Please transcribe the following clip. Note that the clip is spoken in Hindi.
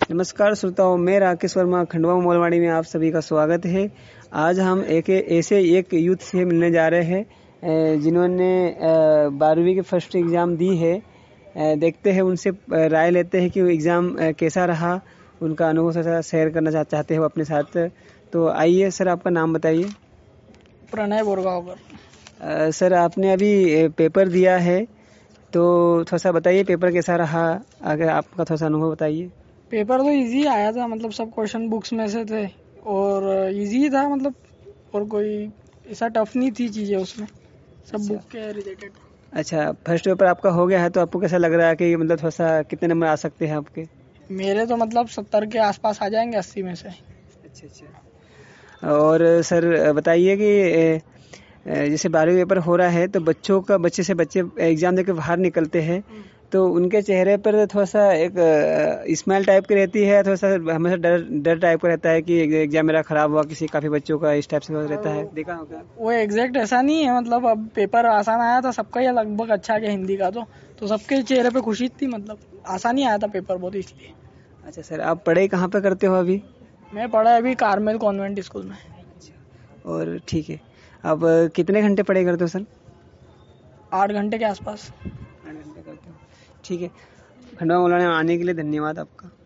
नमस्कार श्रोताओं, मैं राकेश वर्मा खंडवा मोलवाड़ी में आप सभी का स्वागत है। आज हम ऐसे एक यूथ से मिलने जा रहे हैं जिन्होंने 12वीं के फर्स्ट एग्ज़ाम दी है। देखते हैं उनसे राय लेते हैं कि वो एग्ज़ाम कैसा रहा, उनका अनुभव थोड़ा शेयर करना चाहते हैं वो अपने साथ। तो आइए सर, आपका नाम बताइए। प्रणय बोरगांवकर। सर, आपने अभी पेपर दिया है तो थोड़ा सा बताइए पेपर कैसा रहा, अगर आपका थोड़ा सा अनुभव बताइए। पेपर तो इजी आया था, मतलब सब क्वेश्चन बुक्स में से थे और इजी था, मतलब और कोई ऐसा टफ नहीं थी चीजें उसमें, सब बुक के रिलेटेड। अच्छा, फर्स्ट पेपर आपका हो गया है तो आपको कैसा लग रहा है कि मतलब थोड़ा सा कितने नंबर आ सकते हैं आपके? मेरे तो मतलब 70 के आसपास आ जाएंगे, 80 में से। अच्छा। और सर बताइए कि जैसे 12वीं पेपर हो रहा है तो बच्चे एग्जाम देकर बाहर निकलते हैं तो उनके चेहरे पर थोड़ा सा एक स्माइल टाइप की रहती है, थोड़ा सा हमेशा डर टाइप का रहता है कि एग्जाम मेरा खराब हुआ, काफी बच्चों का इस टाइप से रहता है, देखा होगा। वो एग्जैक्ट ऐसा नहीं है, मतलब अब पेपर आसान आया था सबका, ही लगभग अच्छा गया हिंदी का, तो सबके चेहरे पे खुशी थी, मतलब आसान ही आया था पेपर बहुत, इसलिए। अच्छा सर, आप पढ़ाई कहाँ पे करते हो अभी? मैं पढ़ा अभी कारमेल कॉन्वेंट स्कूल में। और ठीक है, अब कितने घंटे पढ़ाई करते हो सर? 8 घंटे के आसपास। 8 घंटे करते हो, ठीक है। खंडवा मौलाना आने के लिए धन्यवाद आपका।